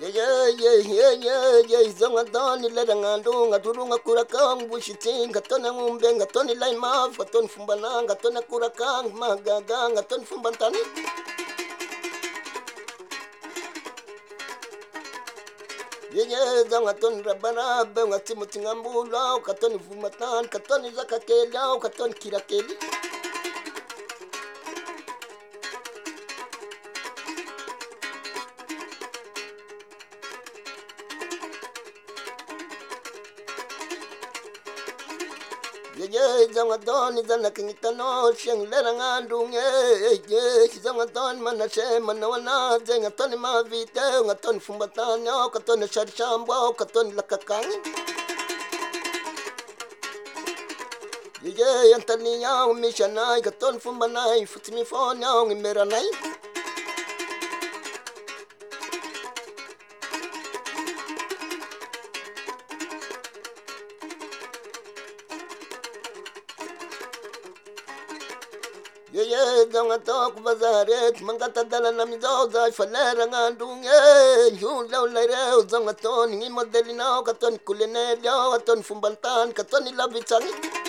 Zongatoni lerangandu ngaturunga kurakang bushiting katona ngumbe ngatoni lain maaf katon fumbana ngatona kurakang magaga ngaton fumbantani zangaton rabana be ngatimutingambula katoni fumatan katoni zakakela katoni kirakeli zangaton zana kinitano sheng lerangandung zangaton manashe manawana zangaton mavite ngaton fumbatan katon sharshamba katon lakakang yantaniya mishanai katon fumbanai futmi fonya ngimeranai zangatok bazaret mangata dala namizoza falera ngandung yulaw laireo zangaton ngi modelina katon kulenelyo katon fumbantan katon ilabitsangi